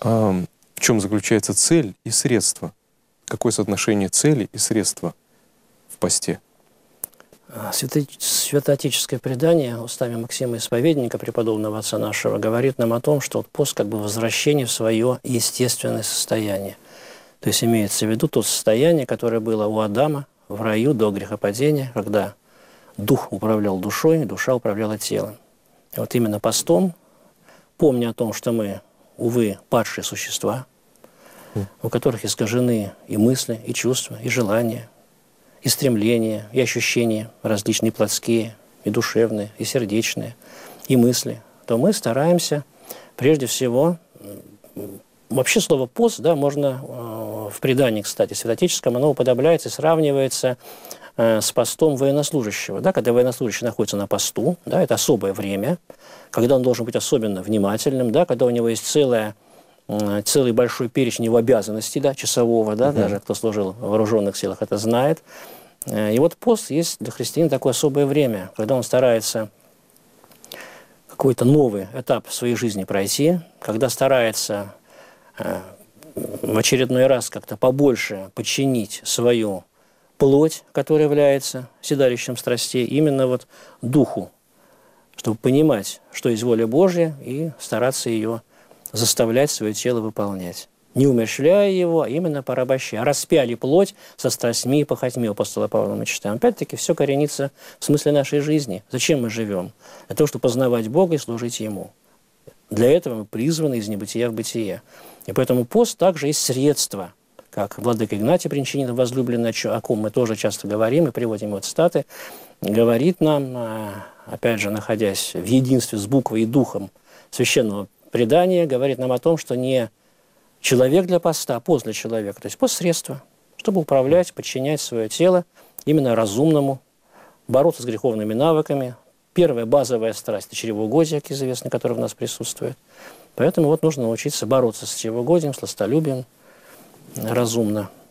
А в чем заключается цель и средство? Какое соотношение цели и средства в посте? Святоотеческое предание устами Максима Исповедника, преподобного отца нашего, говорит нам о том, что вот пост как бы возвращение в свое естественное состояние. То есть имеется в виду то состояние, которое было у Адама в раю до грехопадения, когда дух управлял душой, душа управляла телом. И вот именно постом, помня о том, что мы, увы, падшие существа, у которых искажены и мысли, и чувства, и желания, и стремления, и ощущения различные плотские, и душевные, и сердечные, и мысли, то мы стараемся прежде всего, вообще слово «пост», да, можно в предании, кстати, святоотеческом, оно уподобляется и сравнивается с постом военнослужащего. Да, когда военнослужащий находится на посту, да, это особое время, когда он должен быть особенно внимательным, да, когда у него есть целый большой перечень его обязанностей, да, часового, да, даже кто служил в вооруженных силах, это знает. И вот пост есть для христианина такое особое время, когда он старается какой-то новый этап в своей жизни пройти, когда старается в очередной раз как-то побольше подчинить свою плоть, которая является седалищем страстей, именно вот духу, чтобы понимать, что есть воля Божья, и стараться ее заставлять свое тело выполнять. Не умерщвляя его, а именно порабощая. Распяли плоть со страстьми и похотьми, у апостола Павла мы читаем. Опять-таки, все коренится в смысле нашей жизни. Зачем мы живем? Для того, чтобы познавать Бога и служить Ему. Для этого мы призваны из небытия в бытие. И поэтому пост также есть средство, как владыка Игнатий Бринчанин, возлюбленный, о ком мы тоже часто говорим и приводим его цитаты, говорит нам, опять же, находясь в единстве с буквой и духом священного предания, говорит нам о том, что не человек для поста, а пост для человека. То есть пост – средство, чтобы управлять, подчинять свое тело именно разумному, бороться с греховными навыками. Первая базовая страсть – это чревоугодие, как известно, которое в нас присутствует. Поэтому вот нужно научиться бороться с чревоугодием, сластолюбием разумно.